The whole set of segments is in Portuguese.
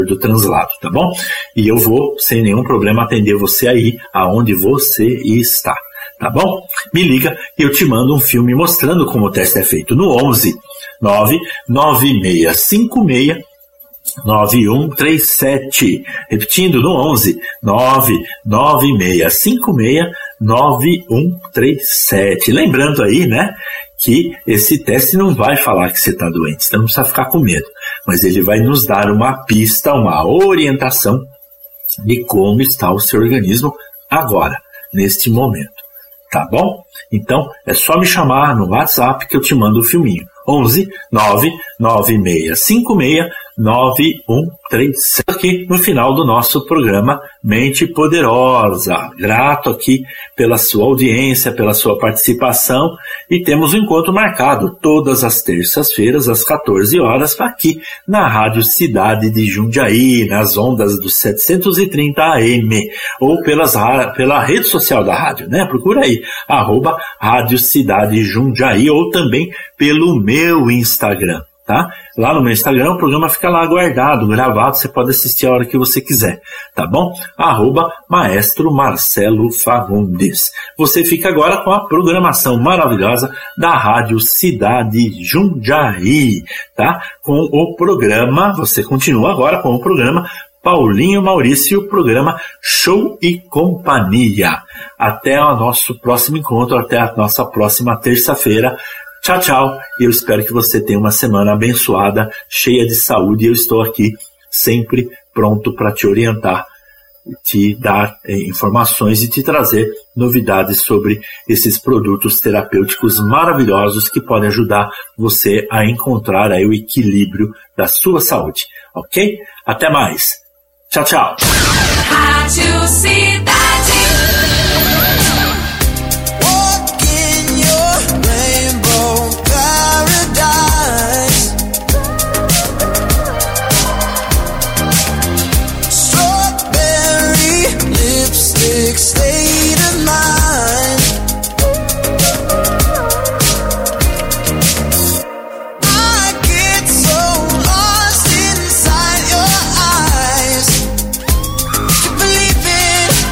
do translado, tá bom? E eu vou, sem nenhum problema, atender você aí, aonde você está, tá bom? Me liga e eu te mando um filme mostrando como o teste é feito no 11 99656 9137. Repetindo, no 11 99656 9137. Lembrando aí, né, que esse teste não vai falar que você está doente, você não precisa ficar com medo, mas ele vai nos dar uma pista, uma orientação de como está o seu organismo agora, neste momento, tá bom? Então, é só me chamar no WhatsApp que eu te mando o filminho. 11 99656 9137. Aqui no final do nosso programa Mente Poderosa. Grato aqui pela sua audiência, pela sua participação, e temos um encontro marcado todas as terças-feiras às 14 horas aqui na Rádio Cidade de Jundiaí, nas ondas dos 730 AM, ou pela rede social da rádio, né? Procura aí, @Rádio Cidade Jundiaí, ou também pelo meu Instagram, tá? Lá no meu Instagram o programa fica lá guardado, gravado, você pode assistir a hora que você quiser, tá bom? @Maestro Marcelo Fagundes. Você fica agora com a programação maravilhosa da Rádio Cidade Jundiaí, tá? Com o programa, você continua agora com o programa Paulinho Maurício, o programa Show e Companhia. Até o nosso próximo encontro, até a nossa próxima terça-feira. Tchau, tchau. E eu espero que você tenha uma semana abençoada, cheia de saúde. Eu estou aqui sempre pronto para te orientar, te dar informações e te trazer novidades sobre esses produtos terapêuticos maravilhosos que podem ajudar você a encontrar aí o equilíbrio da sua saúde. Ok? Até mais. Tchau, tchau. Rádio Cidade. State of mind. I get so lost inside your eyes. You believe it.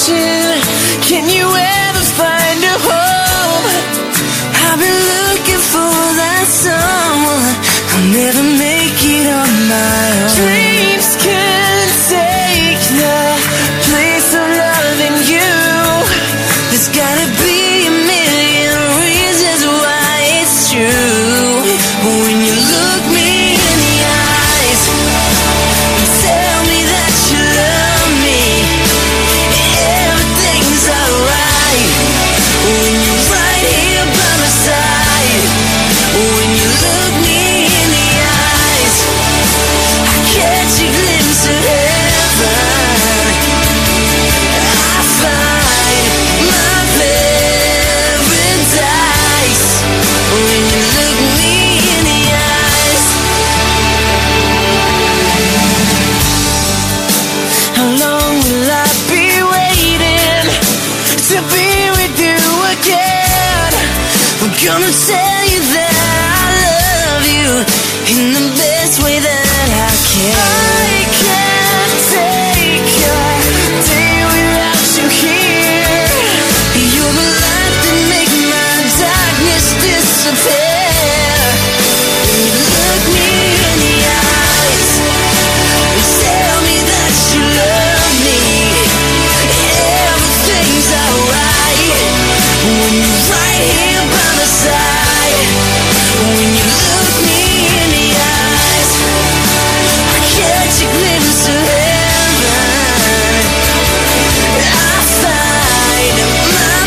ocean. Can you ever find a home? I've been looking for that someone. I'll never make it on my own. Dreams can take the place of loving you. There's gotta be a million reasons why it's true. When you look me in the eyes and tell me that you love me, everything's alright. When you're right here by my side, when you look me in the eyes, I catch a glimpse of heaven. I find my paradise when you look me in the eyes. How long will I be waiting to be with you again? I'm gonna tell you that I love you in the best way that I can. I can't take a day without you here. You're the light that makes my darkness disappear. When you look me in the eyes and tell me that you love me, everything's alright. When you're right here by my side, when you look me in the eyes, I catch a glimpse of heaven. I find my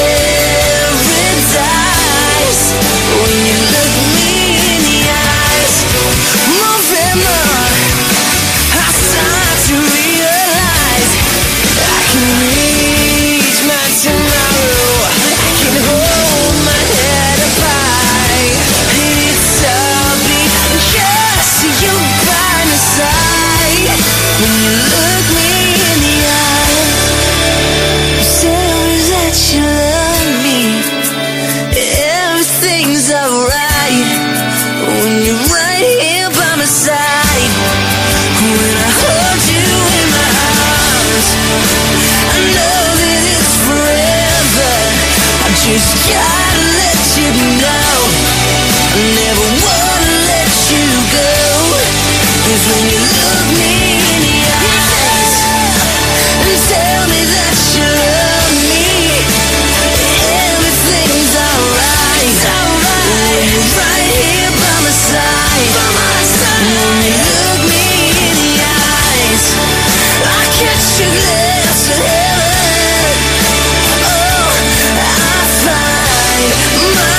paradise when you look me in the eyes. More and more, I start to realize I can reach my tomorrow. I can hold my head up high. It's all because you by my side. When you look me in the eyes, you tell me that you love me. Everything's alright when you're right here by my side. When I hold you in my arms, I know that it's forever. I just gotta let you know I never wanna let you go. 'Cause when you look me in the eyes and tell me that you love me, everything's alright. When you're right here by my side, when you look me in the eyes, I catch a glimpse of heaven. Oh, I find my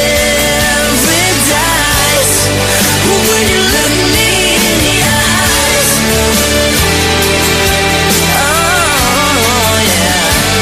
paradise when you look me in the eyes. Oh, yeah.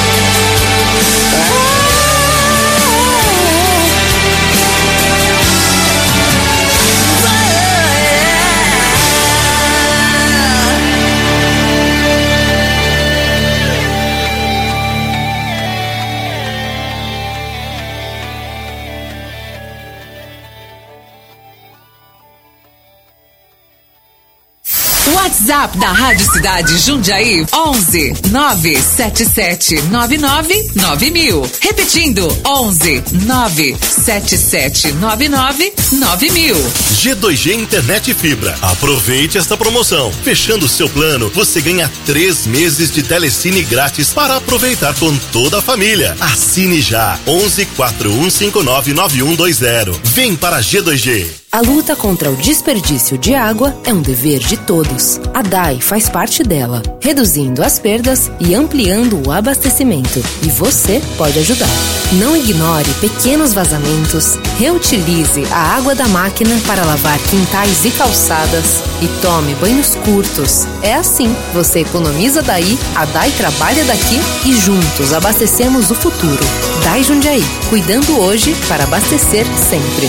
WhatsApp da Rádio Cidade Jundiaí 11 977 99 9000. Repetindo 11 977 99 9000. G2G Internet Fibra. Aproveite esta promoção. Fechando o seu plano, você ganha 3 meses de telecine grátis para aproveitar com toda a família. Assine já. 11 4159 9120. Vem para G2G. A luta contra o desperdício de água é um dever de todos. A DAI faz parte dela, reduzindo as perdas e ampliando o abastecimento. E você pode ajudar. Não ignore pequenos vazamentos, reutilize a água da máquina para lavar quintais e calçadas e tome banhos curtos. É assim, você economiza daí, a DAI trabalha daqui e juntos abastecemos o futuro. DAI Jundiaí, cuidando hoje para abastecer sempre.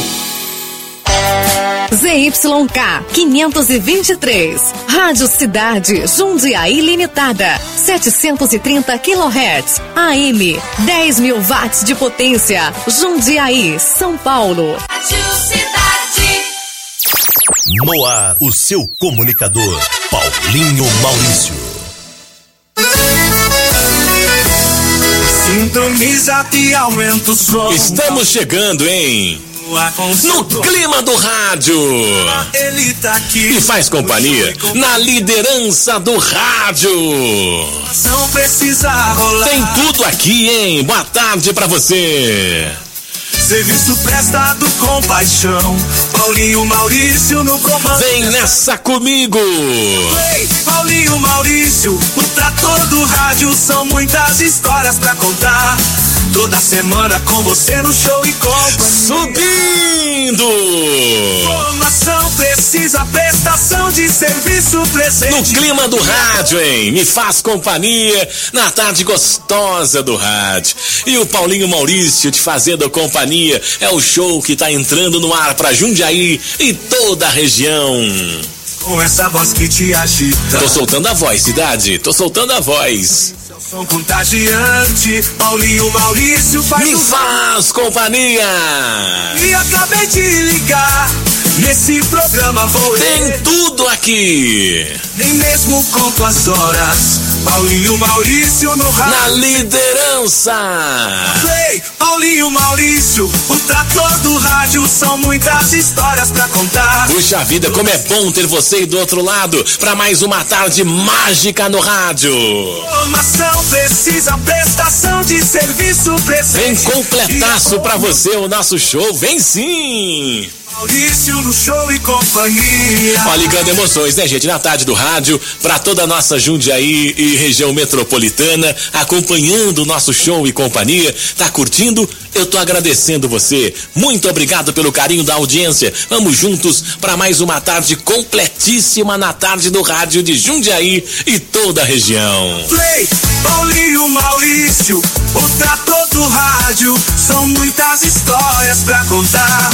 ZYK 523, Rádio Cidade Jundiaí Limitada, 730 kHz, AM, 10.000 watts de potência, Jundiaí, São Paulo. Rádio Cidade. No ar, o seu comunicador, Paulinho Maurício. sintoniza e aumenta o som. Estamos chegando, hein? No clima do rádio. Ele tá aqui e faz companhia na liderança do rádio. Não precisa rolar. Tem tudo aqui, hein? Boa tarde pra você. Serviço prestado com paixão. Paulinho Maurício no comando. Vem nessa comigo. Ei, Paulinho Maurício, o trator do rádio. São muitas histórias pra contar. Toda semana com você no show e companhia. Subindo! Informação precisa, prestação de serviço presente. No clima do rádio, hein? Me faz companhia na tarde gostosa do rádio. E o Paulinho Maurício te fazendo companhia. É o show que tá entrando no ar pra Jundiaí e toda a região. Com essa voz que te agita. Tô soltando a voz, cidade. Tô soltando a voz. Som contagiante, Paulinho Maurício faz companhia. E acabei de ligar, nesse programa vou tem tudo aqui. Nem mesmo conto as horas, Paulinho Maurício no rádio. Na liderança. Play, Paulinho Maurício, o trator do rádio. São muitas histórias pra contar. Puxa vida, como é bom ter você aí do outro lado pra mais uma tarde mágica no rádio. Informação precisa, prestação de serviço presente. Vem completaço pra você o nosso show, vem sim. Maurício no show e companhia. Ó, ligando emoções, né, gente? Na tarde do rádio, pra toda a nossa Jundiaí e região metropolitana, acompanhando o nosso show e companhia. Tá curtindo? Eu tô agradecendo você. Muito obrigado pelo carinho da audiência. Vamos juntos pra mais uma tarde completíssima na tarde do rádio de Jundiaí e toda a região. Play, Paulinho Maurício, o trator do rádio. São muitas histórias pra contar.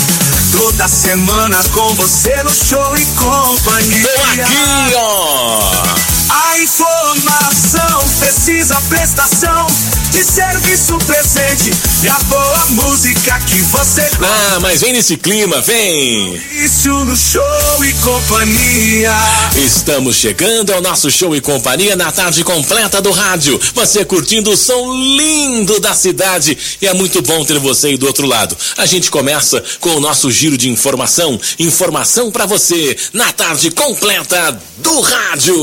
Toda semana com você no show e companhia. Tô aqui, ó. A informação precisa, prestação de serviço presente. E a boa música que você Ah, mas vem nesse clima, vem. Isso no show e companhia. Estamos chegando ao nosso show e companhia na tarde completa do rádio. Você curtindo o som lindo da cidade. E é muito bom ter você aí do outro lado. A gente começa com o nosso giro de informação. Informação pra você na tarde completa do rádio.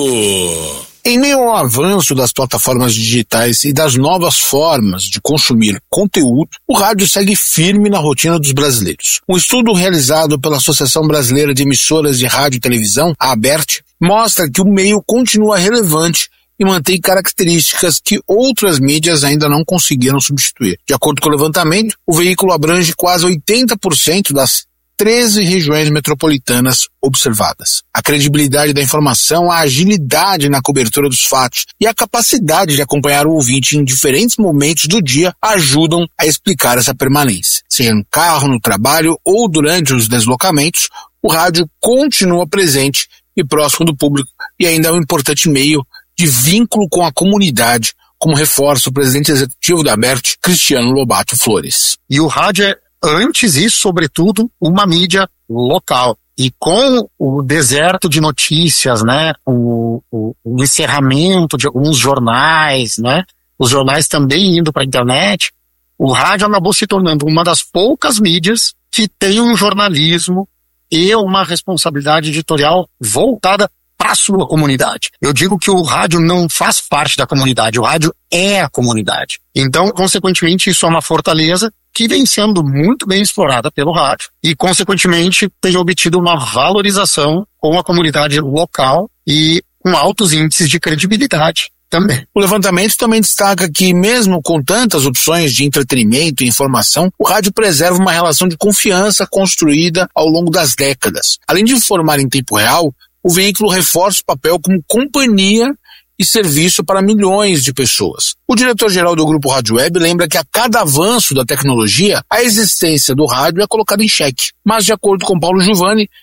Em meio ao avanço das plataformas digitais e das novas formas de consumir conteúdo, o rádio segue firme na rotina dos brasileiros. Um estudo realizado pela Associação Brasileira de Emissoras de Rádio e Televisão, a ABERT, mostra que o meio continua relevante e mantém características que outras mídias ainda não conseguiram substituir. De acordo com o levantamento, o veículo abrange quase 80% das 13 regiões metropolitanas observadas. A credibilidade da informação, a agilidade na cobertura dos fatos e a capacidade de acompanhar o ouvinte em diferentes momentos do dia ajudam a explicar essa permanência. Seja no carro, no trabalho ou durante os deslocamentos, o rádio continua presente e próximo do público e ainda é um importante meio de vínculo com a comunidade, como reforça o presidente executivo da ABERT, Cristiano Lobato Flores. E o rádio é, antes e sobretudo, uma mídia local. E com o deserto de notícias, né, o encerramento de alguns jornais, né, os jornais também indo para a internet, o rádio acabou se tornando uma das poucas mídias que tem um jornalismo e uma responsabilidade editorial voltada para a sua comunidade. Eu digo que o rádio não faz parte da comunidade, o rádio é a comunidade. Então, consequentemente, isso é uma fortaleza que vem sendo muito bem explorada pelo rádio e, consequentemente, tem obtido uma valorização com a comunidade local e com altos índices de credibilidade também. O levantamento também destaca que, mesmo com tantas opções de entretenimento e informação, o rádio preserva uma relação de confiança construída ao longo das décadas. Além de informar em tempo real, o veículo reforça o papel como companhia e serviço para milhões de pessoas. O diretor-geral do Grupo Rádio Web lembra que a cada avanço da tecnologia, a existência do rádio é colocada em xeque. Mas, de acordo com Paulo Giovanni,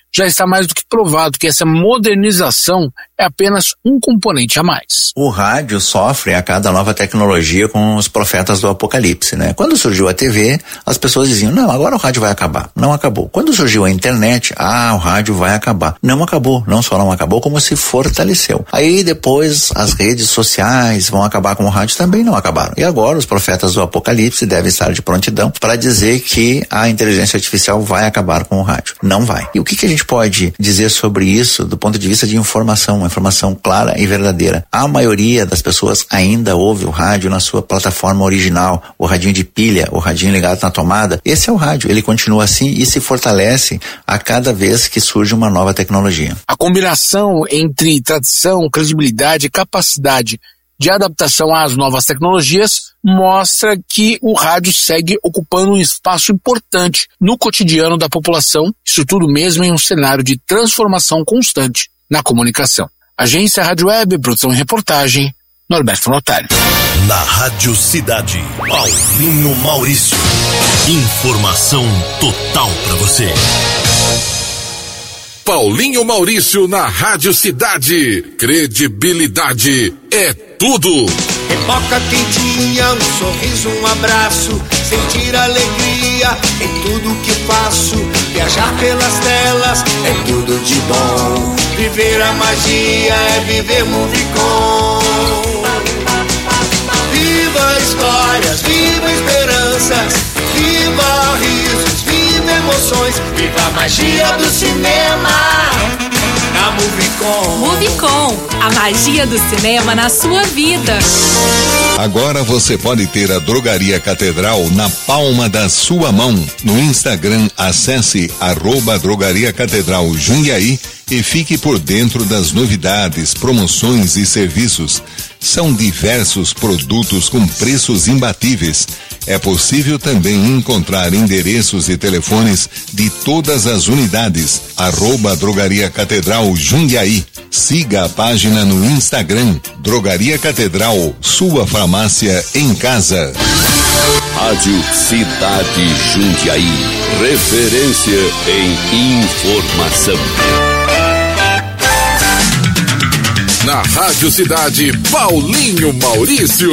já está mais do que provado que essa modernização é apenas um componente a mais. O rádio sofre a cada nova tecnologia com os profetas do apocalipse, né? Quando surgiu a TV, as pessoas diziam, não, agora o rádio vai acabar. Não acabou. Quando surgiu a internet, o rádio vai acabar. Não acabou. Não só não acabou, como se fortaleceu. Aí depois as redes sociais vão acabar com o rádio, também não acabaram. E agora os profetas do apocalipse devem estar de prontidão para dizer que a inteligência artificial vai acabar com o rádio. Não vai. E o que a gente pode dizer sobre isso do ponto de vista de informação, uma informação clara e verdadeira? A maioria das pessoas ainda ouve o rádio na sua plataforma original, o radinho de pilha, o radinho ligado na tomada. Esse é o rádio, ele continua assim e se fortalece a cada vez que surge uma nova tecnologia. A combinação entre tradição, credibilidade e capacidade de adaptação às novas tecnologias mostra que o rádio segue ocupando um espaço importante no cotidiano da população, isso tudo mesmo em um cenário de transformação constante na comunicação. Agência Rádio Web, produção e reportagem, Norberto Notário. Na Rádio Cidade, Paulinho Maurício. Informação total para você. Paulinho Maurício na Rádio Cidade. Credibilidade é tudo. Pipoca quentinha, um sorriso, um abraço, sentir alegria em tudo que faço. Viajar pelas telas é tudo de bom. Viver a magia é viver Movicon. Viva histórias, viva esperanças, viva risos, viva emoções, viva a magia do cinema na Movicon. Movicon, a magia do cinema na sua vida. Agora você pode ter a Drogaria Catedral na palma da sua mão. No Instagram, acesse @Drogaria Catedral Jundiaí e fique por dentro das novidades, promoções e serviços. São diversos produtos com preços imbatíveis. É possível também encontrar endereços e telefones de todas as unidades. @Drogaria Catedral Jundiaí. Siga a página no Instagram, Drogaria Catedral, sua farmácia em casa. Rádio Cidade Jundiaí, referência em informação. Na Rádio Cidade, Paulinho Maurício.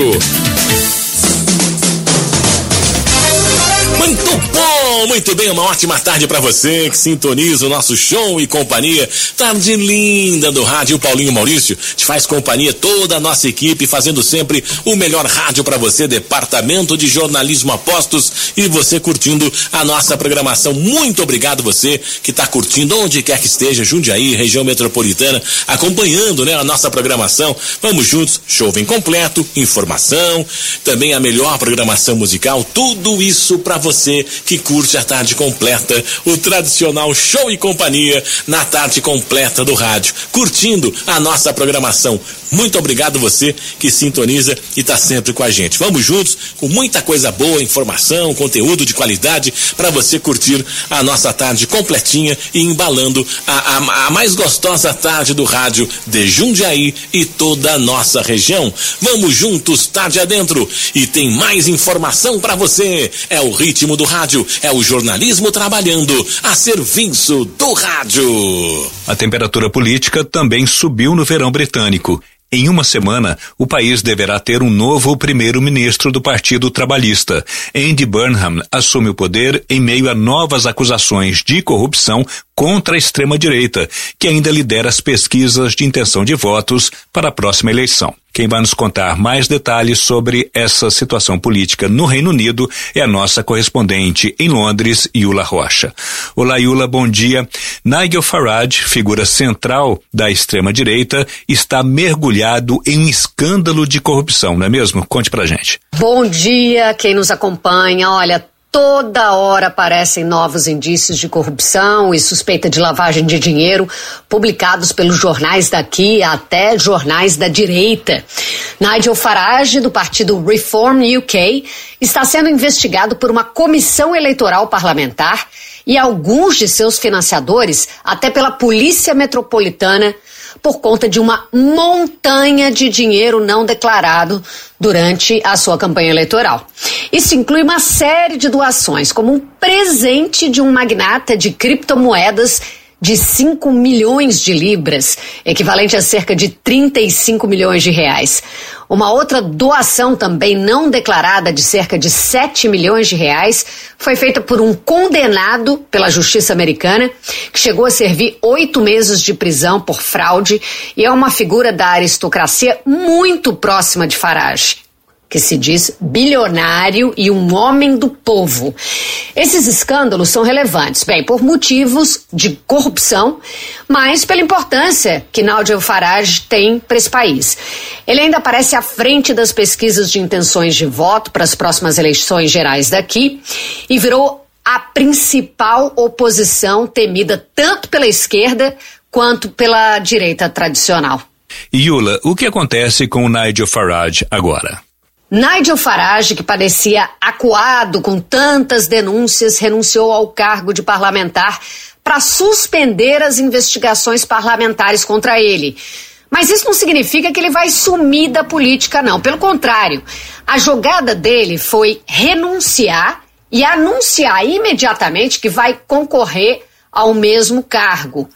Muito bem, uma ótima tarde pra você que sintoniza o nosso show e companhia. Tarde linda do rádio. Paulinho Maurício te faz companhia, toda a nossa equipe, fazendo sempre o melhor rádio pra você, Departamento de Jornalismo Apostos, e você curtindo a nossa programação. Muito obrigado você que tá curtindo onde quer que esteja, Jundiaí, região metropolitana, acompanhando, né, a nossa programação. Vamos juntos, show bem completo, informação, também a melhor programação musical, tudo isso pra você que curte a tarde completa, o tradicional show e companhia na tarde completa do rádio, curtindo a nossa programação. Muito obrigado você que sintoniza e tá sempre com a gente. Vamos juntos com muita coisa boa, informação, conteúdo de qualidade para você curtir a nossa tarde completinha e embalando a mais gostosa tarde do rádio de Jundiaí e toda a nossa região. Vamos juntos, tarde adentro, e tem mais informação para você. É o ritmo do rádio, é o jornalismo trabalhando a serviço do rádio. A temperatura política também subiu no verão britânico. Em uma semana, o país deverá ter um novo primeiro-ministro do Partido Trabalhista. Andy Burnham assume o poder em meio a novas acusações de corrupção contra a extrema-direita, que ainda lidera as pesquisas de intenção de votos para a próxima eleição. Quem vai nos contar mais detalhes sobre essa situação política no Reino Unido é a nossa correspondente em Londres, Yula Rocha. Olá, Yula, bom dia. Nigel Farage, figura central da extrema-direita, está mergulhado em um escândalo de corrupção, não é mesmo? Conte pra gente. Bom dia, quem nos acompanha. Olha, toda hora aparecem novos indícios de corrupção e suspeita de lavagem de dinheiro, publicados pelos jornais daqui até jornais da direita. Nigel Farage, do partido Reform UK, está sendo investigado por uma comissão eleitoral parlamentar e alguns de seus financiadores até pela Polícia Metropolitana, por conta de uma montanha de dinheiro não declarado durante a sua campanha eleitoral. Isso inclui uma série de doações, como um presente de um magnata de criptomoedas de 5 milhões de libras, equivalente a cerca de 35 milhões de reais. Uma outra doação também não declarada de cerca de 7 milhões de reais foi feita por um condenado pela justiça americana que chegou a servir 8 meses de prisão por fraude e é uma figura da aristocracia muito próxima de Farage, que se diz bilionário e um homem do povo. Esses escândalos são relevantes, bem, por motivos de corrupção, mas pela importância que Nigel Farage tem para esse país. Ele ainda aparece à frente das pesquisas de intenções de voto para as próximas eleições gerais daqui e virou a principal oposição temida tanto pela esquerda quanto pela direita tradicional. Yula, o que acontece com o Nigel Farage agora? Nigel Farage, que parecia acuado com tantas denúncias, renunciou ao cargo de parlamentar para suspender as investigações parlamentares contra ele. Mas isso não significa que ele vai sumir da política, não. Pelo contrário, a jogada dele foi renunciar e anunciar imediatamente que vai concorrer ao mesmo cargo,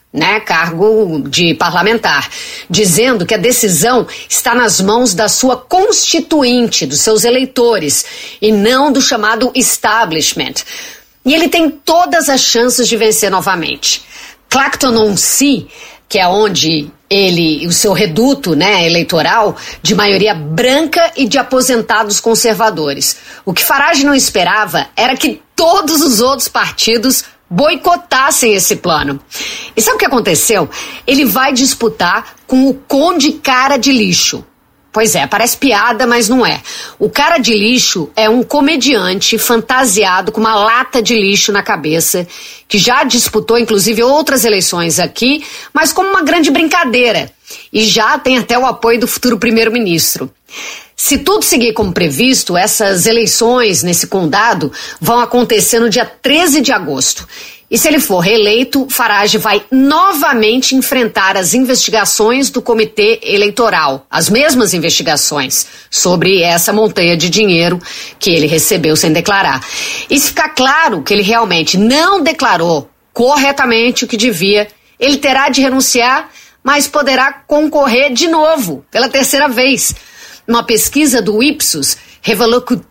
cargo de parlamentar, dizendo que a decisão está nas mãos da sua constituinte, dos seus eleitores, e não do chamado establishment. E ele tem todas as chances de vencer novamente. Clacton-on-Sea, que é onde o seu reduto eleitoral, de maioria branca e de aposentados conservadores. O que Farage não esperava era que todos os outros partidos boicotassem esse plano. E sabe o que aconteceu? Ele vai disputar com o Conde Cara de Lixo. Pois é, parece piada, mas não é. O Cara de Lixo é um comediante fantasiado com uma lata de lixo na cabeça, que já disputou inclusive outras eleições aqui, mas como uma grande brincadeira. E já tem até o apoio do futuro primeiro-ministro. Se tudo seguir como previsto, essas eleições nesse condado vão acontecer no dia 13 de agosto. E se ele for reeleito, Farage vai novamente enfrentar as investigações do Comitê Eleitoral, as mesmas investigações sobre essa montanha de dinheiro que ele recebeu sem declarar. E se ficar claro que ele realmente não declarou corretamente o que devia, ele terá de renunciar, mas poderá concorrer de novo, pela terceira vez. Uma pesquisa do Ipsos revelou que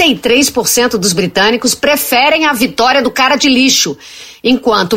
33% dos britânicos preferem a vitória do Cara de Lixo, enquanto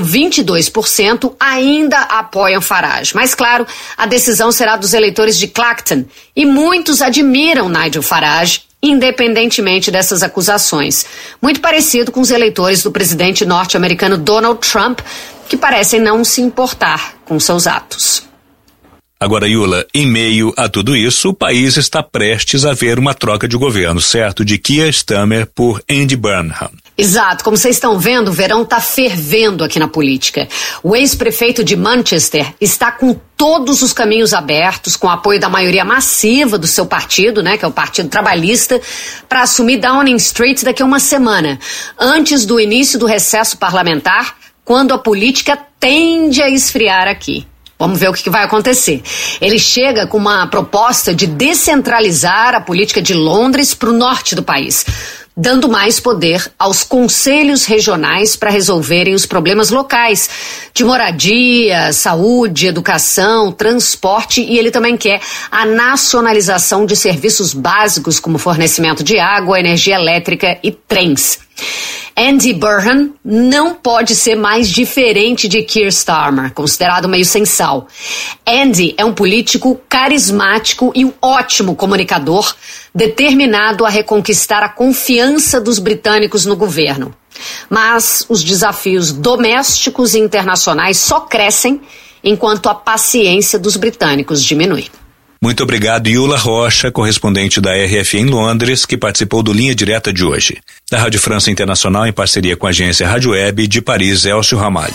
22% ainda apoiam Farage. Mas, claro, a decisão será dos eleitores de Clacton, e muitos admiram Nigel Farage, independentemente dessas acusações. Muito parecido com os eleitores do presidente norte-americano Donald Trump, que parecem não se importar com seus atos. Agora, Yula, em meio a tudo isso, o país está prestes a ver uma troca de governo, certo? De Keir Starmer por Andy Burnham. Exato. Como vocês estão vendo, o verão está fervendo aqui na política. O ex-prefeito de Manchester está com todos os caminhos abertos, com o apoio da maioria massiva do seu partido, que é o Partido Trabalhista, para assumir Downing Street daqui a uma semana, antes do início do recesso parlamentar, quando a política tende a esfriar aqui. Vamos ver o que vai acontecer. Ele chega com uma proposta de descentralizar a política de Londres para o norte do país, dando mais poder aos conselhos regionais para resolverem os problemas locais de moradia, saúde, educação, transporte, e ele também quer a nacionalização de serviços básicos como fornecimento de água, energia elétrica e trens. Andy Burnham não pode ser mais diferente de Keir Starmer, considerado meio sem sal. Andy é um político carismático e um ótimo comunicador, determinado a reconquistar a confiança dos britânicos no governo. Mas os desafios domésticos e internacionais só crescem enquanto a paciência dos britânicos diminui. Muito obrigado, Yula Rocha, correspondente da RFI em Londres, que participou do Linha Direta de hoje. Da Rádio França Internacional, em parceria com a agência Rádio Web, de Paris, Elcio Ramalho.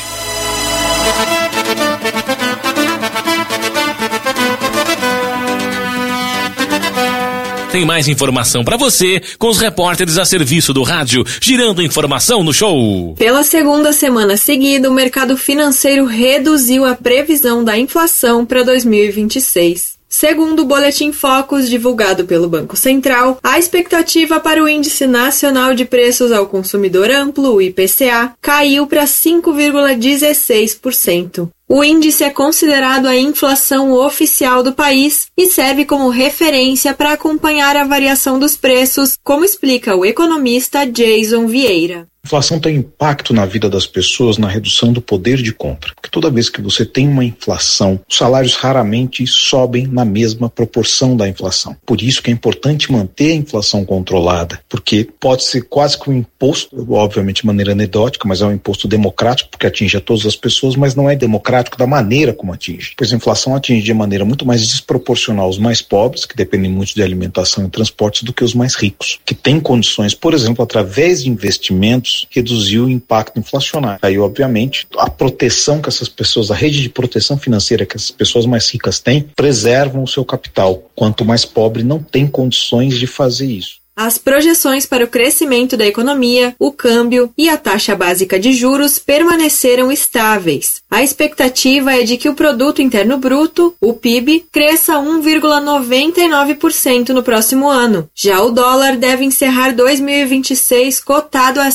Tem mais informação para você com os repórteres a serviço do rádio, girando informação no show. Pela segunda semana seguida, o mercado financeiro reduziu a previsão da inflação para 2026. Segundo o Boletim Focus divulgado pelo Banco Central, a expectativa para o Índice Nacional de Preços ao Consumidor Amplo, o IPCA, caiu para 5,16%. O índice é considerado a inflação oficial do país e serve como referência para acompanhar a variação dos preços, como explica o economista Jason Vieira. A inflação tem impacto na vida das pessoas na redução do poder de compra. Porque toda vez que você tem uma inflação, os salários raramente sobem na mesma proporção da inflação. Por isso que é importante manter a inflação controlada, porque pode ser quase que um imposto, obviamente de maneira anedótica, mas é um imposto democrático, porque atinge a todas as pessoas, mas não é democrático da maneira como atinge. Pois a inflação atinge de maneira muito mais desproporcional os mais pobres, que dependem muito de alimentação e transportes, do que os mais ricos, que têm condições, por exemplo, através de investimentos, reduzir o impacto inflacionário. Aí, obviamente, a proteção que essas pessoas, a rede de proteção financeira que essas pessoas mais ricas têm, preservam o seu capital. Quanto mais pobre não tem condições de fazer isso. As projeções para o crescimento da economia, o câmbio e a taxa básica de juros permaneceram estáveis. A expectativa é de que o Produto Interno Bruto, o PIB, cresça 1,99% no próximo ano. Já o dólar deve encerrar 2026 cotado a R$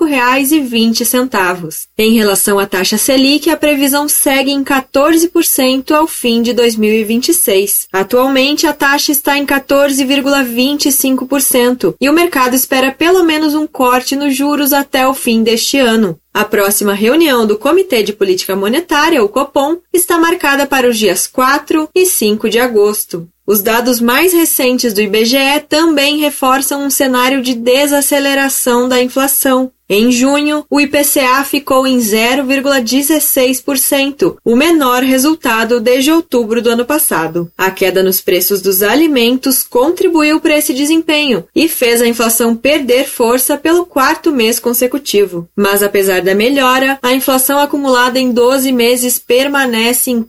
5,20. Em relação à taxa Selic, a previsão segue em 14% ao fim de 2026. Atualmente, a taxa está em 14,25%. E o mercado espera pelo menos um corte nos juros até o fim deste ano. A próxima reunião do Comitê de Política Monetária, o Copom, está marcada para os dias 4 e 5 de agosto. Os dados mais recentes do IBGE também reforçam um cenário de desaceleração da inflação. Em junho, o IPCA ficou em 0,16%, o menor resultado desde outubro do ano passado. A queda nos preços dos alimentos contribuiu para esse desempenho e fez a inflação perder força pelo quarto mês consecutivo. Mas apesar da melhora, a inflação acumulada em 12 meses permanece em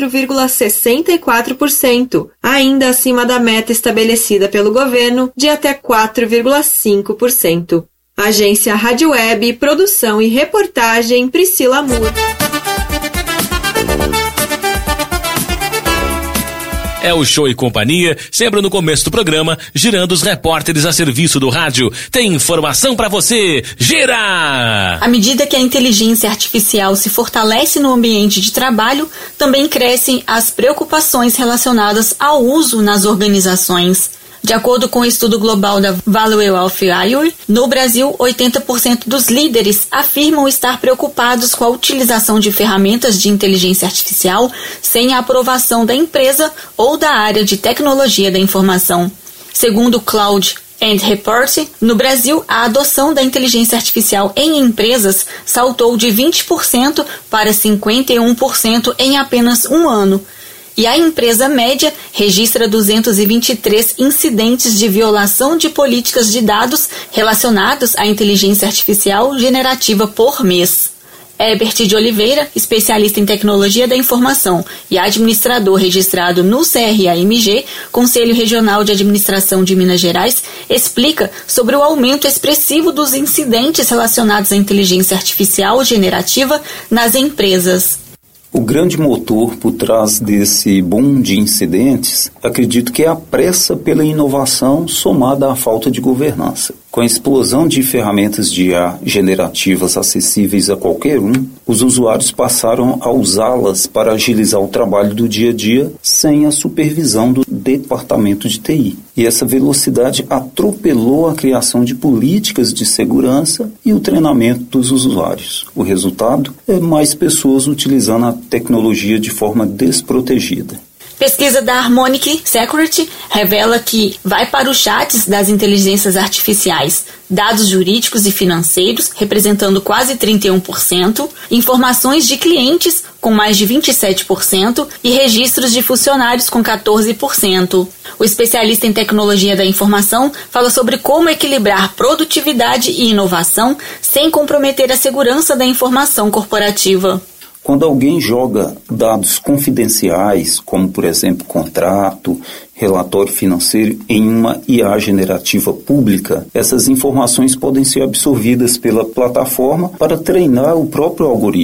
4,64%, ainda acima da meta estabelecida pelo governo de até 4,5%. Agência Rádio Web, produção e reportagem Priscila Moura. É o Show e Companhia, sempre no começo do programa, girando os repórteres a serviço do rádio. Tem informação pra você. Gira! À medida que a inteligência artificial se fortalece no ambiente de trabalho, também crescem as preocupações relacionadas ao uso nas organizações. De acordo com o estudo global da Value of AI, no Brasil, 80% dos líderes afirmam estar preocupados com a utilização de ferramentas de inteligência artificial sem a aprovação da empresa ou da área de tecnologia da informação. Segundo o Cloud and Report, no Brasil, a adoção da inteligência artificial em empresas saltou de 20% para 51% em apenas um ano. E a empresa média registra 223 incidentes de violação de políticas de dados relacionados à inteligência artificial generativa por mês. Herbert de Oliveira, especialista em tecnologia da informação e administrador registrado no CRAMG, Conselho Regional de Administração de Minas Gerais, explica sobre o aumento expressivo dos incidentes relacionados à inteligência artificial generativa nas empresas. O grande motor por trás desse boom de incidentes, acredito que é a pressa pela inovação somada à falta de governança. Com a explosão de ferramentas de IA generativas acessíveis a qualquer um, os usuários passaram a usá-las para agilizar o trabalho do dia a dia sem a supervisão do departamento de TI. E essa velocidade atropelou a criação de políticas de segurança e o treinamento dos usuários. O resultado é mais pessoas utilizando a tecnologia de forma desprotegida. Pesquisa da Harmonic Security revela que vai para os chats das inteligências artificiais dados jurídicos e financeiros, representando quase 31%, informações de clientes, com mais de 27%, e registros de funcionários, com 14%. O especialista em tecnologia da informação fala sobre como equilibrar produtividade e inovação sem comprometer a segurança da informação corporativa. Quando alguém joga dados confidenciais, como por exemplo contrato, relatório financeiro, em uma IA generativa pública, essas informações podem ser absorvidas pela plataforma para treinar o próprio algoritmo.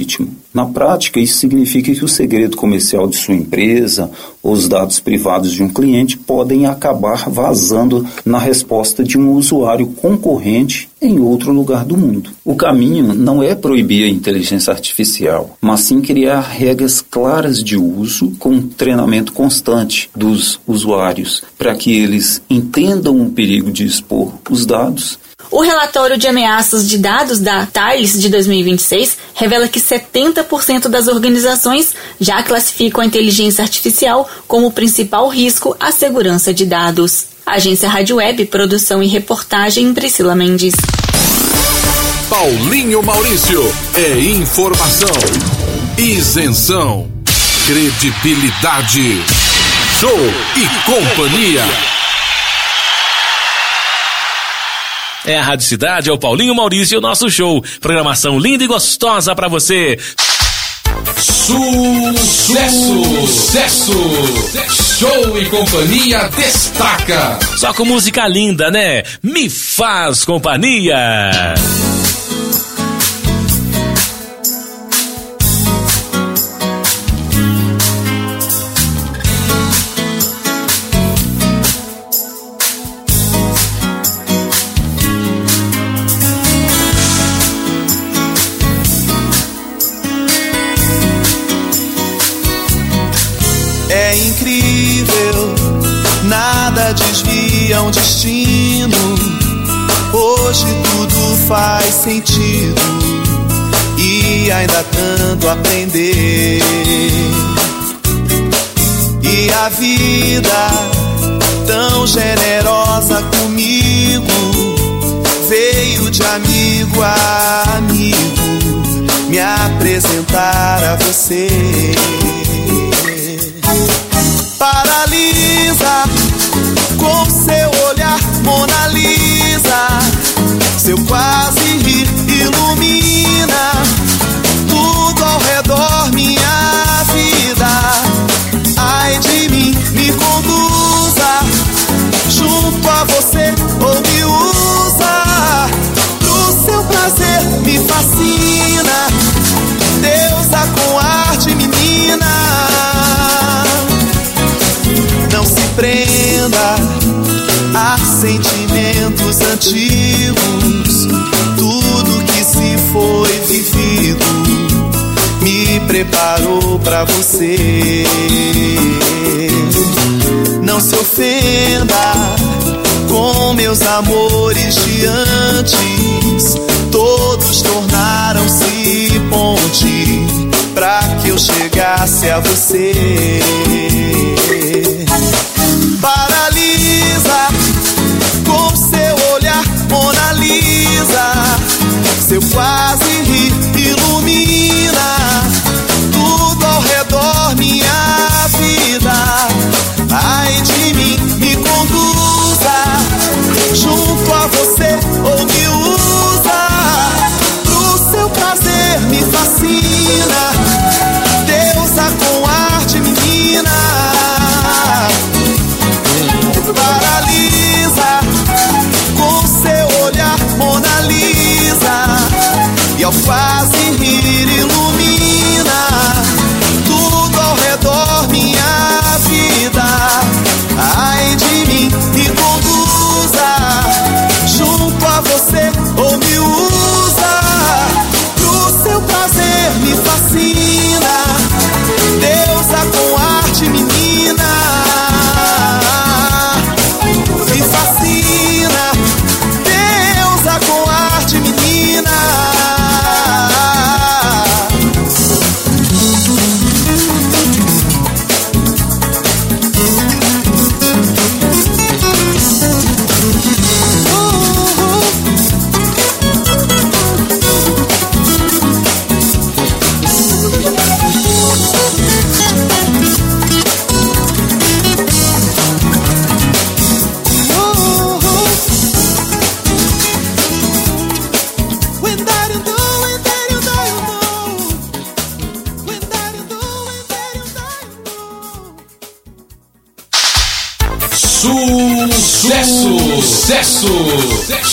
Na prática, isso significa que o segredo comercial de sua empresa ou os dados privados de um cliente podem acabar vazando na resposta de um usuário concorrente em outro lugar do mundo. O caminho não é proibir a inteligência artificial, mas sim criar regras claras de uso com treinamento constante dos usuários, para que eles entendam o perigo de expor os dados. O relatório de ameaças de dados da Thales de 2026 revela que 70% das organizações já classificam a inteligência artificial como o principal risco à segurança de dados. Agência Rádio Web, produção e reportagem Priscila Mendes. Paulinho Maurício é informação, isenção, credibilidade, show e companhia. É a Rádio Cidade, é o Paulinho Maurício e o nosso show. Programação linda e gostosa pra você. Sucesso! Show e companhia destaca. Só com música linda, né? Me faz companhia. É incrível, nada desvia um destino. Hoje tudo faz sentido e ainda tanto aprender. E a vida tão generosa comigo veio de amigo a amigo me apresentar a você. Paralisa com seu olhar, Mona Lisa. Seu quase rir ilumina tudo ao redor, minha vida. Ai de mim, me conduza junto a você ou me usa. Do seu prazer me fascina, deusa com arte, menina. Não se prenda a sentimentos antigos. Tudo que se foi vivido me preparou pra você. Não se ofenda com meus amores de antes. Todos tornaram-se ponte pra que eu chegasse a você. Paralisa com seu olhar, Mona Lisa. Seu quase rir ilumina tudo ao redor, minha vida. Ai de mim, me conduza junto a você ou me usa. Pro seu prazer me fascina, deusa com arte, menina. Paralisa com seu olhar, Mona Lisa. E ao quase rir ilumina tudo ao redor, minha vida. Ai de mim, me conduza junto a você ou me usa. Pro seu prazer me fascina, deusa com arte, menina. Me fascina, deusa com arte, menina. Sucesso!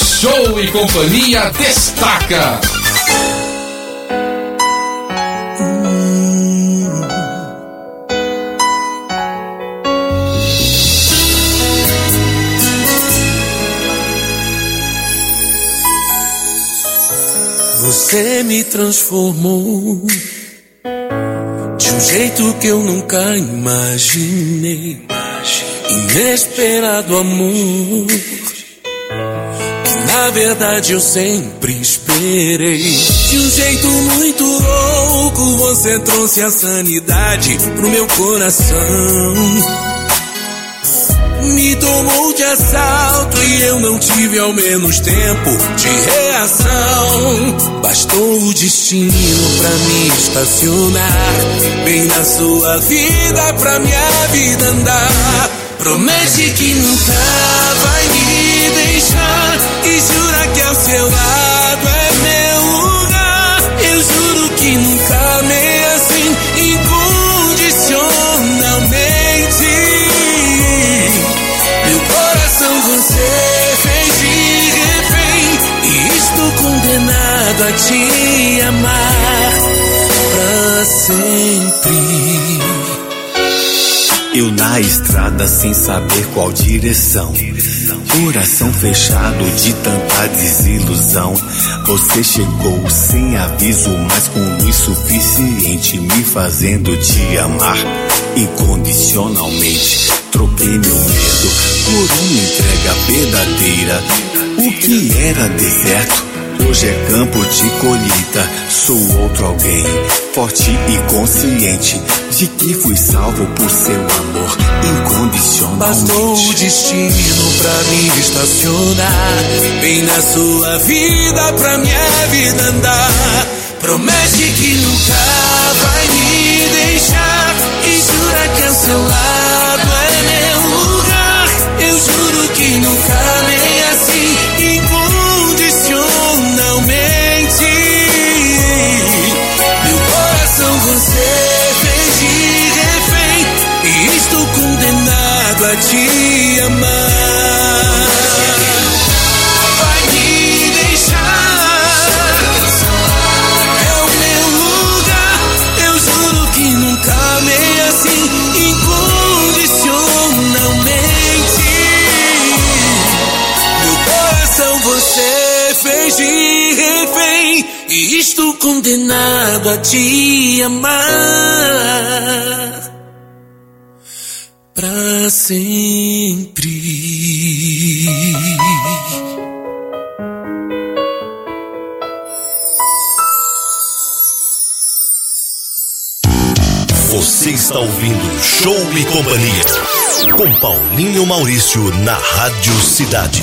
Show e companhia destaca. Você me transformou de um jeito que eu nunca imaginei. Inesperado amor que na verdade eu sempre esperei. De um jeito muito louco você trouxe a sanidade pro meu coração. Me tomou de assalto e eu não tive ao menos tempo de reação. Bastou o destino pra me estacionar bem na sua vida, pra minha vida andar. Promete que nunca vai me deixar e jura que ao seu lado é meu lugar. Eu juro que nunca amei assim incondicionalmente. Meu coração você fez de refém e estou condenado a te amar pra sempre. Eu na estrada sem saber qual direção, coração fechado de tanta desilusão. Você chegou sem aviso, mas com luz suficiente, me fazendo te amar incondicionalmente. Troquei meu medo por uma entrega verdadeira. O que era deserto hoje é campo de colheita. Sou outro alguém, forte e consciente de que fui salvo por seu amor incondicionalmente. Bastou o destino pra me estacionar bem na sua vida, pra minha vida andar. Promete que nunca vai me deixar e jura que ao seu lado é meu lugar. Eu juro que nunca amei assim incondicionalmente. Meu coração você fez de refém e estou condenado a te amar. Vai me deixar, é o meu lugar. Eu juro que nunca amei assim incondicionalmente. Meu coração você fez de refém e estou condenado a te amar pra sempre. Você está ouvindo Show e Companhia com Paulinho Maurício na Rádio Cidade.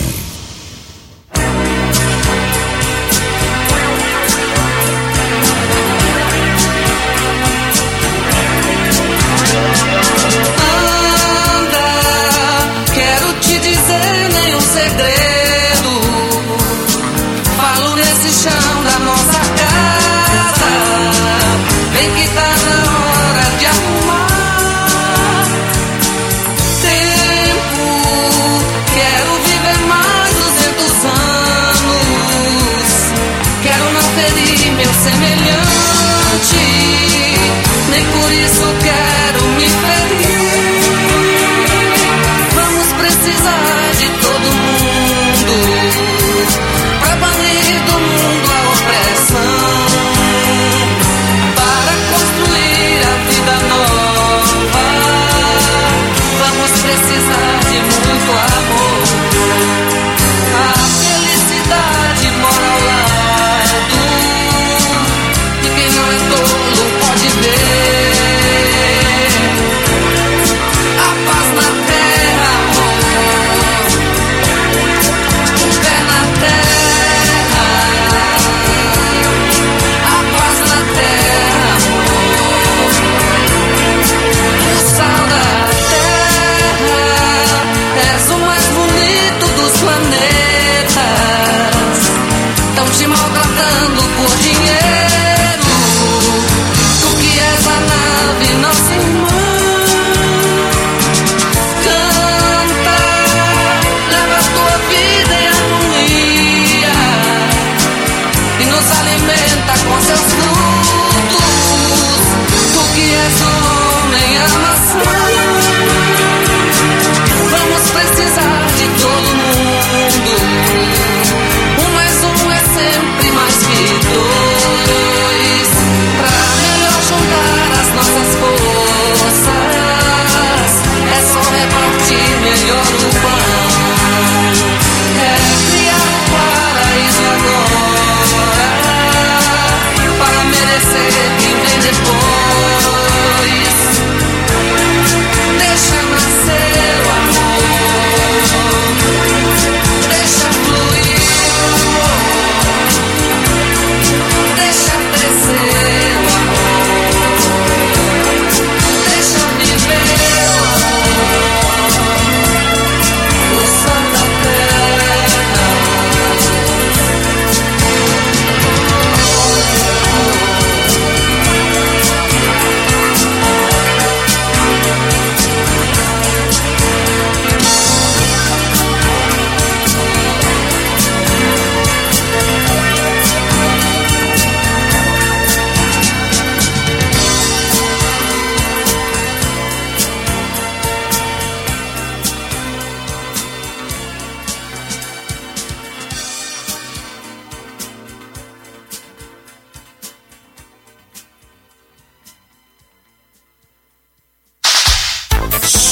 Quem não é tolo pode ver.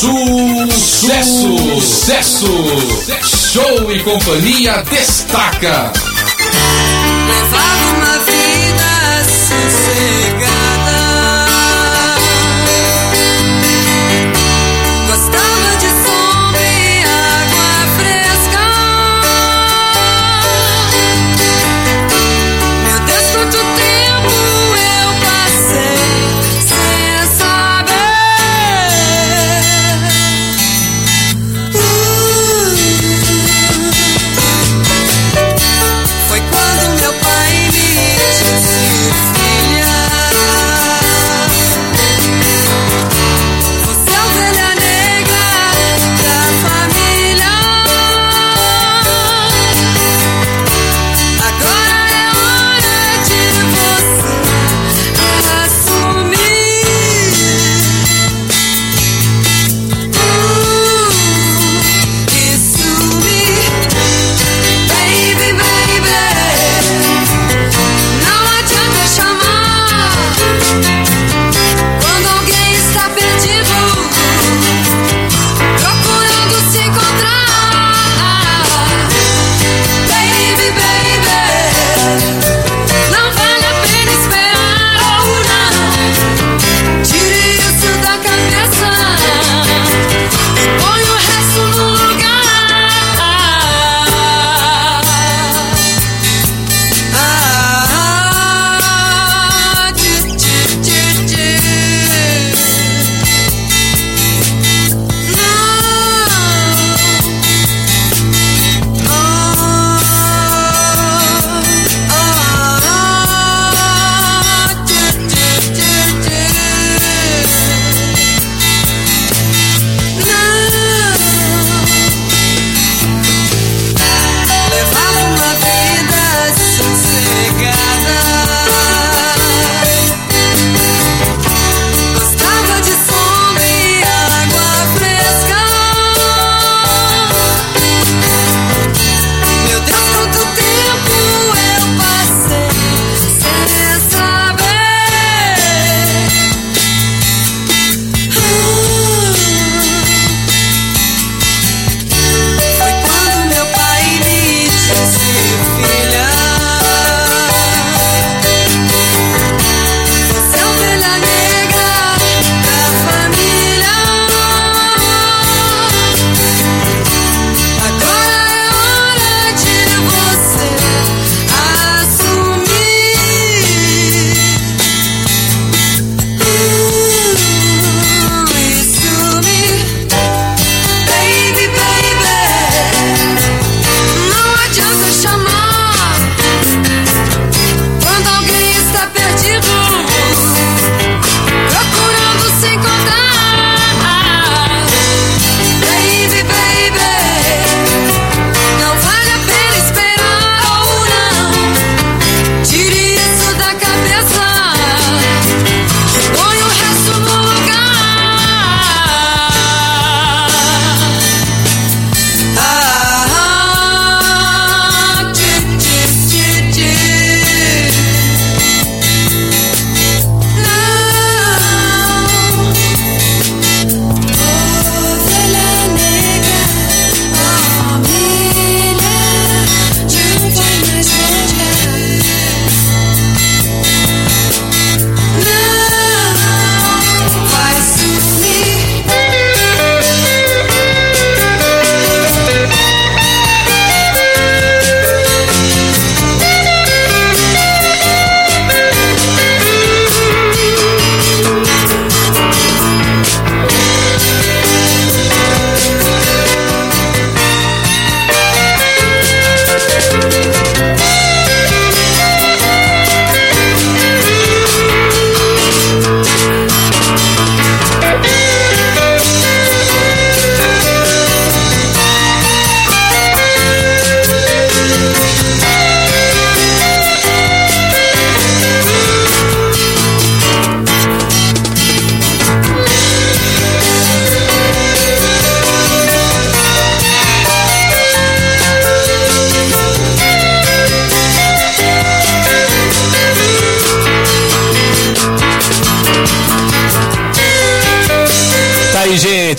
Sucesso! Show e Companhia destaca. Levava uma vida sossegada, gostava de sombra e água fresca. Meu Deus, quanto tempo eu passei sem saber.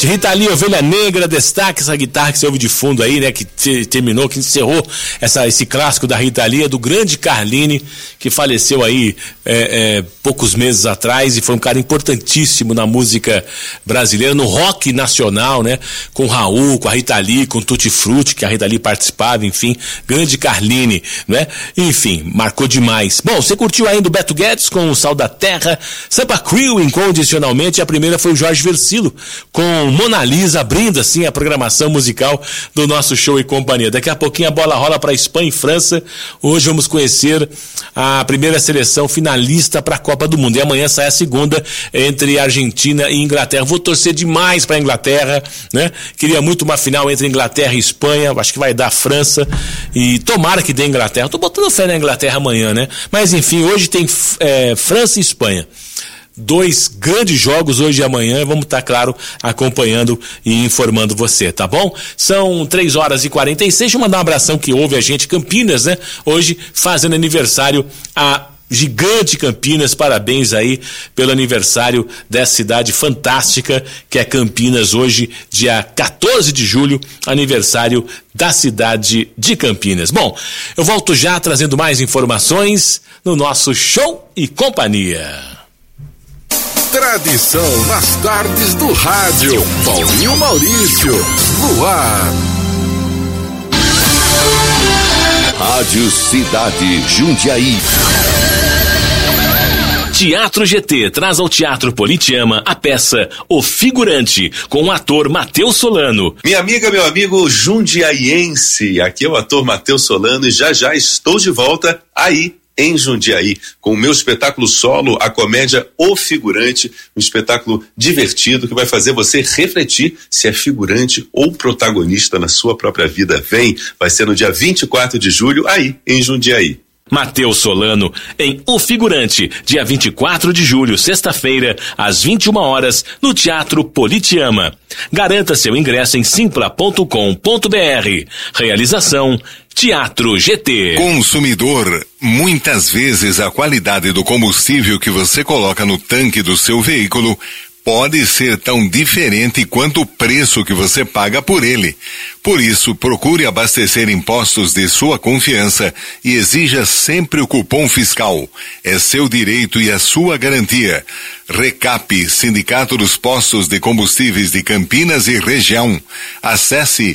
gente. Rita Lee, Ovelha Negra, destaque essa guitarra que você ouve de fundo aí, né? Que terminou, que encerrou esse clássico da Rita Lee, do grande Carlini, que faleceu aí poucos meses atrás e foi um cara importantíssimo na música brasileira, no rock nacional, né? Com o Raul, com a Rita Lee, com o Tutti Frutti, que a Rita Lee participava, enfim, grande Carlini, né? Enfim, marcou demais. Bom, você curtiu ainda o Beto Guedes com o Sal da Terra, Sampa Crew, Incondicionalmente, a primeira foi o Jorge Versilo, com Mona Lisa, abrindo assim a programação musical do nosso Show e Companhia. Daqui a pouquinho a bola rola para Espanha e França. Hoje vamos conhecer a primeira seleção finalista para a Copa do Mundo. E amanhã sai a segunda entre Argentina e Inglaterra. Vou torcer demais para a Inglaterra, né? Queria muito uma final entre Inglaterra e Espanha. Acho que vai dar França. E tomara que dê Inglaterra. Tô botando fé na Inglaterra amanhã, né? Mas enfim, hoje tem França e Espanha. 2 grandes jogos hoje e amanhã, vamos estar, claro, acompanhando e informando você, tá bom? São 3h46, deixa eu mandar um abração que ouve a gente, Campinas, né? Hoje fazendo aniversário a Gigante Campinas, parabéns aí pelo aniversário dessa cidade fantástica que é Campinas, hoje, dia 14 de julho, aniversário da cidade de Campinas. Bom, eu volto já trazendo mais informações no nosso Show e Companhia. Tradição nas tardes do rádio. Paulinho Maurício, no ar. Rádio Cidade Jundiaí. Teatro GT traz ao Teatro Politeama a peça O Figurante, com o ator Matheus Solano. Minha amiga, meu amigo jundiaiense, aqui é o ator Matheus Solano e já estou de volta aí em Jundiaí, com o meu espetáculo solo, a comédia O Figurante, um espetáculo divertido que vai fazer você refletir se é figurante ou protagonista na sua própria vida. Vem, vai ser no dia 24 de julho, aí em Jundiaí. Matheus Solano em O Figurante, dia 24 de julho, sexta-feira, às 21 horas, no Teatro Politeama. Garanta seu ingresso em simpla.com.br. Realização Teatro GT. Consumidor, muitas vezes a qualidade do combustível que você coloca no tanque do seu veículo pode ser tão diferente quanto o preço que você paga por ele. Por isso, procure abastecer em postos de sua confiança e exija sempre o cupom fiscal. É seu direito e a sua garantia. Recap, Sindicato dos Postos de Combustíveis de Campinas e Região. Acesse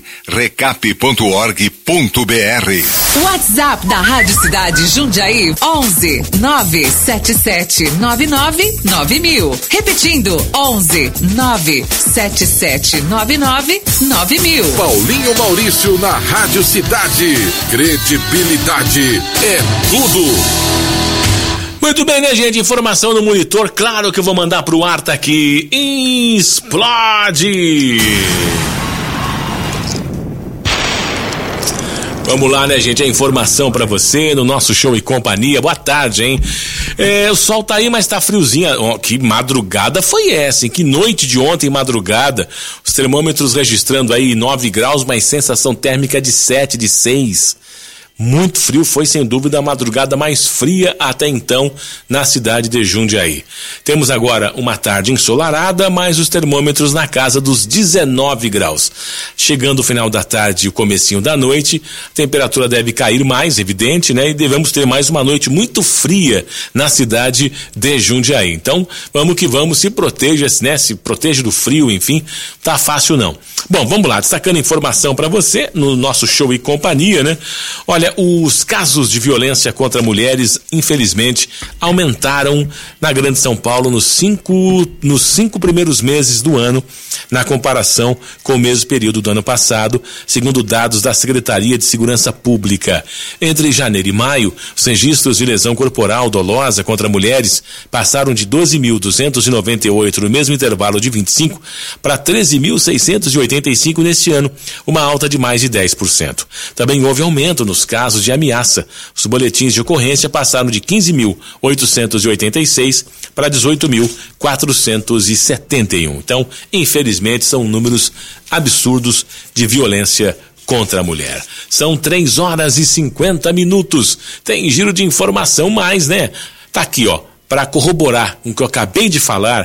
recap.org.br. WhatsApp da Rádio Cidade Jundiaí, 11 977 99 9000. Repetindo, 11 977 99 9000. Paulinho Maurício na Rádio Cidade. Credibilidade é tudo. Muito bem, né, gente? Informação no monitor, claro que eu vou mandar pro ar, tá aqui. Explode! Vamos lá, né, gente? A informação pra você no nosso Show e Companhia. Boa tarde, hein? O sol tá aí, mas tá friozinho. Oh, que madrugada foi essa, hein? Que noite de ontem, madrugada. Os termômetros registrando aí 9 graus, mas sensação térmica de 7, de 6. Muito frio, foi sem dúvida a madrugada mais fria até então na cidade de Jundiaí. Temos agora uma tarde ensolarada, mas os termômetros na casa dos 19 graus. Chegando o final da tarde e o comecinho da noite, a temperatura deve cair mais, evidente, né? E devemos ter mais uma noite muito fria na cidade de Jundiaí. Então, vamos que vamos, se proteja, né? Se proteja do frio, enfim, tá fácil não. Bom, vamos lá, destacando informação para você no nosso Show e Companhia, né? Olha, os casos de violência contra mulheres, infelizmente, aumentaram na Grande São Paulo nos cinco primeiros meses do ano, na comparação com o mesmo período do ano passado, segundo dados da Secretaria de Segurança Pública. Entre janeiro e maio, os registros de lesão corporal dolosa contra mulheres passaram de 12.298 no mesmo intervalo de 25 para 13.685 neste ano, uma alta de mais de 10%. Também houve aumento nos casos de ameaça. Os boletins de ocorrência passaram de 15.886 para 18.471. Então, infelizmente, são números absurdos de violência contra a mulher. São 3h50. Tem giro de informação mais, né? Tá aqui, ó, para corroborar com o que eu acabei de falar.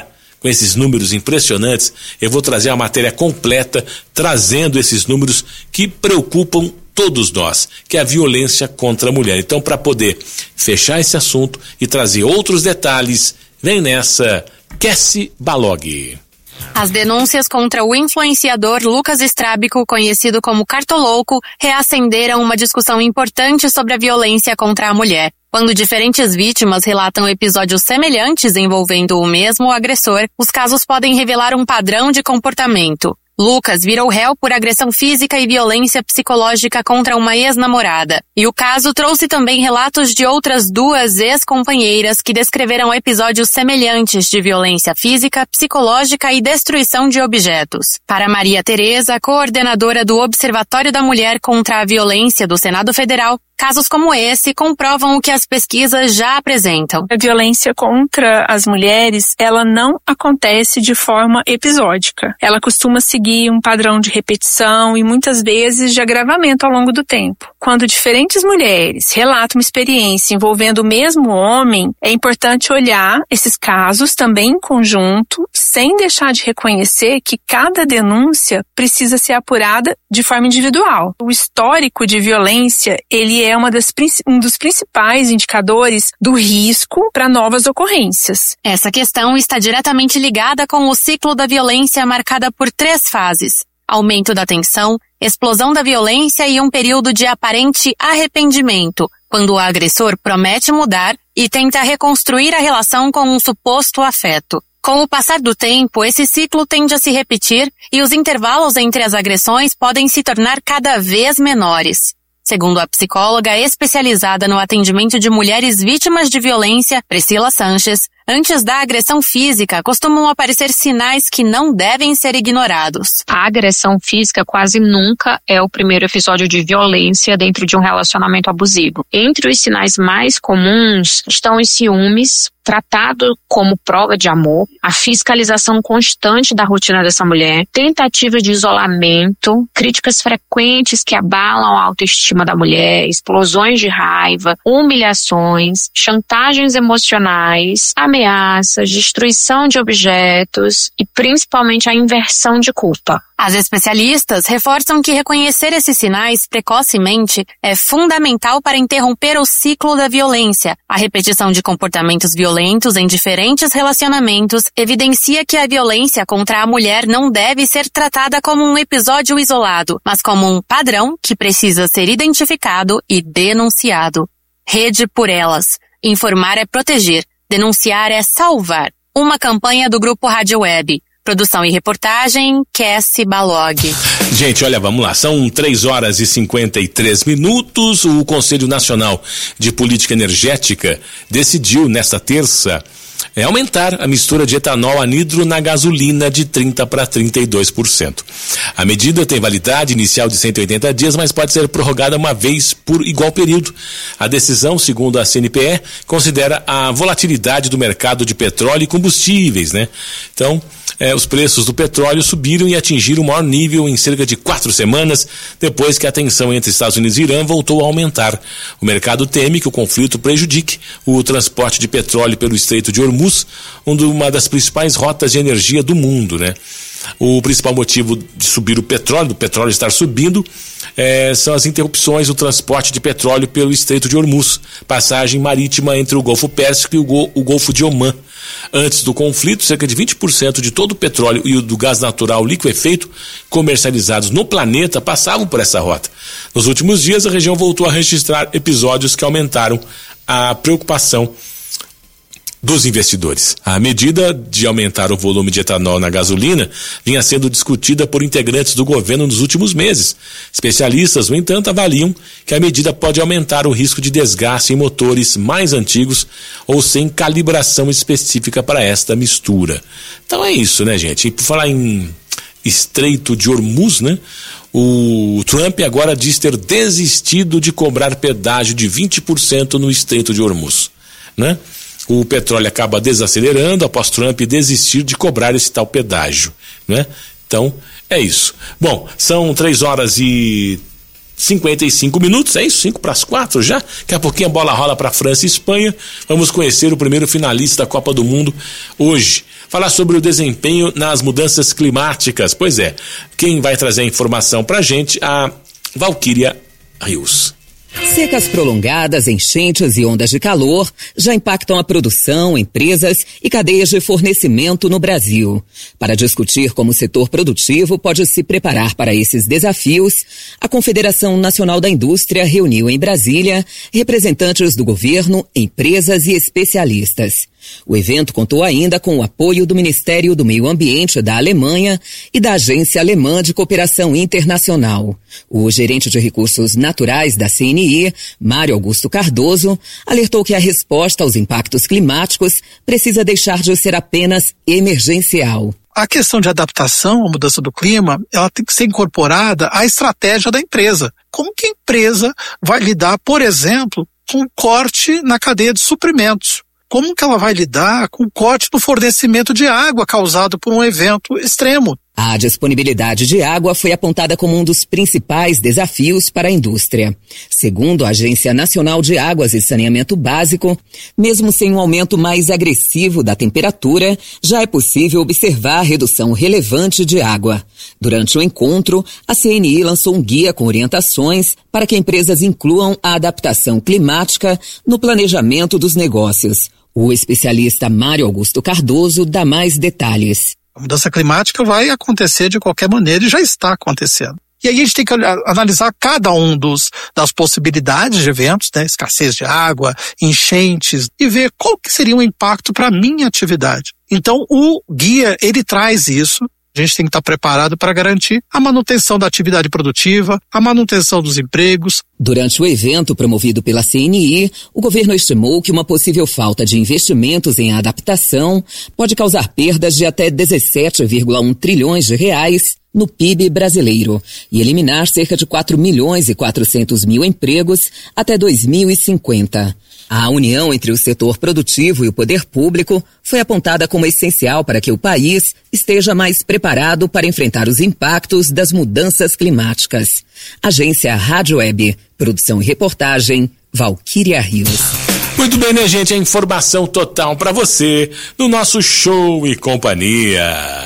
com esses números impressionantes, eu vou trazer a matéria completa, trazendo esses números que preocupam todos nós, que é a violência contra a mulher. Então, para poder fechar esse assunto e trazer outros detalhes, vem nessa Cassie Balog. As denúncias contra o influenciador Lucas Strábico, conhecido como Cartolouco, reacenderam uma discussão importante sobre a violência contra a mulher. Quando diferentes vítimas relatam episódios semelhantes envolvendo o mesmo agressor, os casos podem revelar um padrão de comportamento. Lucas virou réu por agressão física e violência psicológica contra uma ex-namorada. E o caso trouxe também relatos de outras 2 ex-companheiras que descreveram episódios semelhantes de violência física, psicológica e destruição de objetos. Para Maria Tereza, coordenadora do Observatório da Mulher contra a Violência do Senado Federal, casos como esse comprovam o que as pesquisas já apresentam. A violência contra as mulheres, ela não acontece de forma episódica. Ela costuma seguir um padrão de repetição e muitas vezes de agravamento ao longo do tempo. Quando diferentes mulheres relatam uma experiência envolvendo o mesmo homem, é importante olhar esses casos também em conjunto, sem deixar de reconhecer que cada denúncia precisa ser apurada de forma individual. O histórico de violência, ele é um dos principais indicadores do risco para novas ocorrências. Essa questão está diretamente ligada com o ciclo da violência marcada por 3 fases: aumento da tensão, explosão da violência e um período de aparente arrependimento, quando o agressor promete mudar e tenta reconstruir a relação com um suposto afeto. Com o passar do tempo, esse ciclo tende a se repetir e os intervalos entre as agressões podem se tornar cada vez menores. Segundo a psicóloga especializada no atendimento de mulheres vítimas de violência, Priscila Sanches, antes da agressão física costumam aparecer sinais que não devem ser ignorados. A agressão física quase nunca é o primeiro episódio de violência dentro de um relacionamento abusivo. Entre os sinais mais comuns estão os ciúmes, tratado como prova de amor, a fiscalização constante da rotina dessa mulher, tentativa de isolamento, críticas frequentes que abalam a autoestima da mulher, explosões de raiva, humilhações, chantagens emocionais, ameaças, destruição de objetos e principalmente a inversão de culpa. As especialistas reforçam que reconhecer esses sinais precocemente é fundamental para interromper o ciclo da violência. A repetição de comportamentos violentos em diferentes relacionamentos evidencia que a violência contra a mulher não deve ser tratada como um episódio isolado, mas como um padrão que precisa ser identificado e denunciado. Rede por Elas. Informar é proteger. Denunciar é salvar. Uma campanha do Grupo Rádio Web. Produção e reportagem, Cassie Balog. Gente, olha, vamos lá. São 3h53. O Conselho Nacional de Política Energética decidiu nesta terça aumentar a mistura de etanol anidro na gasolina de 30% para 32%. A medida tem validade inicial de 180 dias, mas pode ser prorrogada uma vez por igual período. A decisão, segundo a CNPE, considera a volatilidade do mercado de petróleo e combustíveis, né? Então, os preços do petróleo subiram e atingiram o maior nível em cerca de 4 semanas, depois que a tensão entre Estados Unidos e Irã voltou a aumentar. O mercado teme que o conflito prejudique o transporte de petróleo pelo Estreito de Hormuz, uma das principais rotas de energia do mundo, né? O principal motivo de subir do petróleo estar subindo, são as interrupções do transporte de petróleo pelo Estreito de Hormuz, passagem marítima entre o Golfo Pérsico e o Golfo de Omã. Antes do conflito, cerca de 20% de todo o petróleo e o do gás natural liquefeito comercializados no planeta passavam por essa rota. Nos últimos dias, a região voltou a registrar episódios que aumentaram a preocupação dos investidores. A medida de aumentar o volume de etanol na gasolina vinha sendo discutida por integrantes do governo nos últimos meses. Especialistas, no entanto, avaliam que a medida pode aumentar o risco de desgaste em motores mais antigos ou sem calibração específica para esta mistura. Então é isso, né, gente? E por falar em Estreito de Hormuz, né? O Trump agora diz ter desistido de cobrar pedágio de 20% no Estreito de Hormuz, né? O petróleo acaba desacelerando após Trump desistir de cobrar esse tal pedágio, né? Então, é isso. Bom, são 3h55, é isso? 3:55 já? Daqui a pouquinho a bola rola para França e Espanha. Vamos conhecer o primeiro finalista da Copa do Mundo hoje. falar sobre o desempenho nas mudanças climáticas. Pois é, quem vai trazer a informação pra gente é a Valquíria Rios. Secas prolongadas, enchentes e ondas de calor já impactam a produção, empresas e cadeias de fornecimento no Brasil. Para discutir como o setor produtivo pode se preparar para esses desafios, a Confederação Nacional da Indústria reuniu em Brasília representantes do governo, empresas e especialistas. O evento contou ainda com o apoio do Ministério do Meio Ambiente da Alemanha e da Agência Alemã de Cooperação Internacional. O gerente de recursos naturais da CNI, Mário Augusto Cardoso, alertou que a resposta aos impactos climáticos precisa deixar de ser apenas emergencial. A questão de adaptação à mudança do clima, ela tem que ser incorporada à estratégia da empresa. Como que a empresa vai lidar, por exemplo, com o corte na cadeia de suprimentos? Como que ela vai lidar com o corte no fornecimento de água causado por um evento extremo? A disponibilidade de água foi apontada como um dos principais desafios para a indústria. Segundo a Agência Nacional de Águas e Saneamento Básico, mesmo sem um aumento mais agressivo da temperatura, já é possível observar a redução relevante de água. Durante o encontro, a CNI lançou um guia com orientações para que empresas incluam a adaptação climática no planejamento dos negócios. O especialista Mário Augusto Cardoso dá mais detalhes. A mudança climática vai acontecer de qualquer maneira e já está acontecendo. E aí a gente tem que analisar cada um das possibilidades de eventos, né? Escassez de água, enchentes, e ver qual que seria o impacto para a minha atividade. Então o guia, ele traz isso. A gente tem que estar preparado para garantir a manutenção da atividade produtiva, a manutenção dos empregos. Durante o evento promovido pela CNI, o governo estimou que uma possível falta de investimentos em adaptação pode causar perdas de até 17,1 trilhões de reais no PIB brasileiro e eliminar cerca de 4 milhões e 400 mil empregos até 2050. A união entre o setor produtivo e o poder público foi apontada como essencial para que o país esteja mais preparado para enfrentar os impactos das mudanças climáticas. Agência Rádio Web, produção e reportagem, Valquíria Rios. Muito bem, né, gente? A informação total para você no nosso Show e Companhia.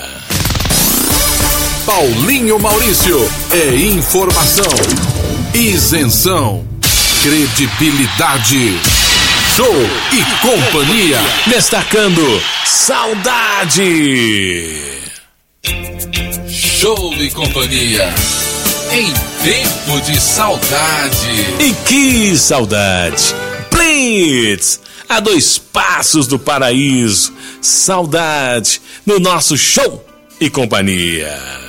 Paulinho Maurício é informação, isenção, credibilidade. Show e Companhia. Destacando saudade. Show e Companhia. Em tempo de saudade. E que saudade. Blitz, a 2 passos do paraíso. Saudade no nosso Show e Companhia.